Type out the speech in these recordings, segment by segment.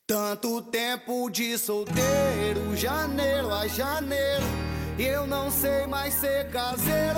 Tanto tempo de solteiro, janeiro a janeiro, e eu não sei mais ser caseiro.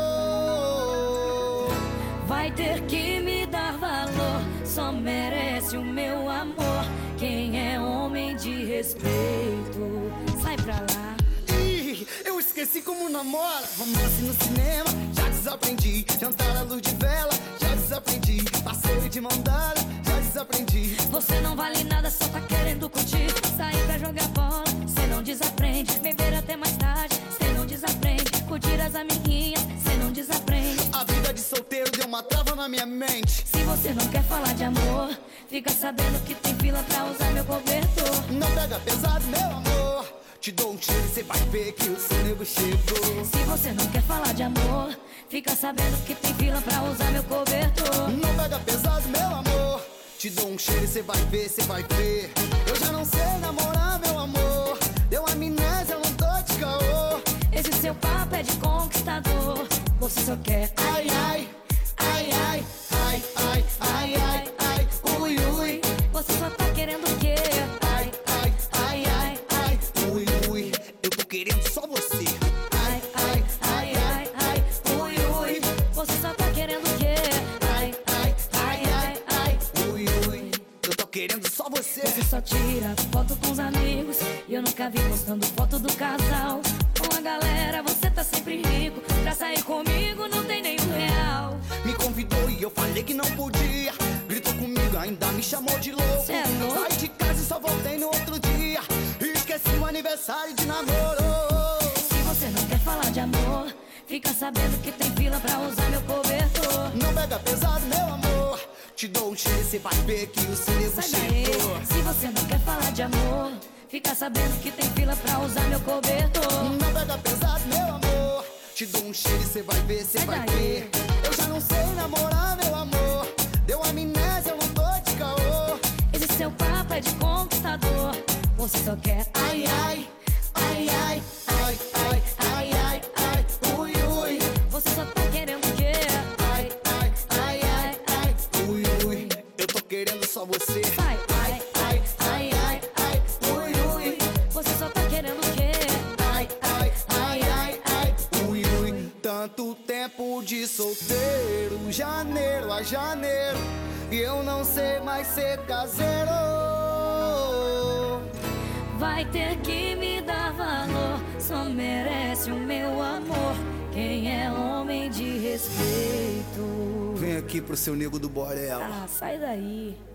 Vai ter que me dar valor, só merece o meu amor. Quem é homem de respeito, sai pra lá. Ih, eu esqueci como namora. Romance no cinema, já desaprendi. Jantar à luz de vela, já desaprendi. Passeio de mão dada, já desaprendi. Você não vale nada, só tá querendo curtir. Sair pra jogar bola, cê não desaprende. Beber até mais tarde, cê não desaprende. Curtir as amiguinhas, cê não desaprende. A vida de solteiro deu uma trava na minha mente. Se você não quer falar de amor, fica sabendo que tem fila pra usar meu cobertor. Não pega pesado, meu amor. Te dou um tiro e cê vai ver que o seu nego chegou. Se você não quer falar de amor, fica sabendo que tem fila pra usar meu cobertor. Não pega pesado, meu amor. Te dou um cheiro e cê vai ver, cê vai ver. Eu já não sei namorar, meu amor. Deu amnésia, eu não tô de caô. Esse seu papo é de conquistador. Você só quer Ai, ai, ai, ai, ai, ai, ai, ai, ai, ui, ui. Você só tá querendo o quê? Ai, ai, ai, ai, ai, ui, ui. Eu tô querendo só você. Ai, ai, ai, ai, ai, ui, ui. Você só tá querendo o quê? Ai, ai, ai, ai, ai, ui, ui. Eu tô querendo só você. Você só tira foto com os amigos e eu nunca vi postando foto do casal. Com a galera você tá sempre rico. Pra sair comigo não tem nenhum real. Me convidou e eu falei que não podia. Gritou comigo, ainda me chamou de louco. Cê é louco? Saí de casa e só voltei no outro dia. E esqueci o aniversário de namoro. Se você não quer falar de amor, fica sabendo que tem fila pra usar meu cobertor. Não pega pesado, meu amor. Te dou um cheiro e cê vai ver que o seu nego Sai daí. chegou. Se você não quer falar de amor, fica sabendo que tem fila pra usar meu cobertor. Não pega pesado, meu amor. Te dou um cheiro e cê vai ver, cê Sai vai daí. ver. Eu já não sei namorar, meu amor. Deu amnésia, eu não tô de caô. Esse seu papo é de conquistador. Você só quer Ai, ai, ai, ai, ai, ai, ai, ai, ai, ui, ui. Você só tá querendo o quê? Ai, ai, ai, ai, ai, ui, ui. Eu tô querendo só você. Sai. Ai, ai, ai, ai, ai, ui, ui. Você só tá querendo o quê? Ai, ai, ai, ai, ai, ui, ui. Tanto tempo de solteiro, janeiro a janeiro, e eu não sei mais ser caseiro. Vai ter que me dar valor, só merece o meu amor. Quem é homem de respeito. Vem aqui pro seu nego do Borel. Ah, sai daí.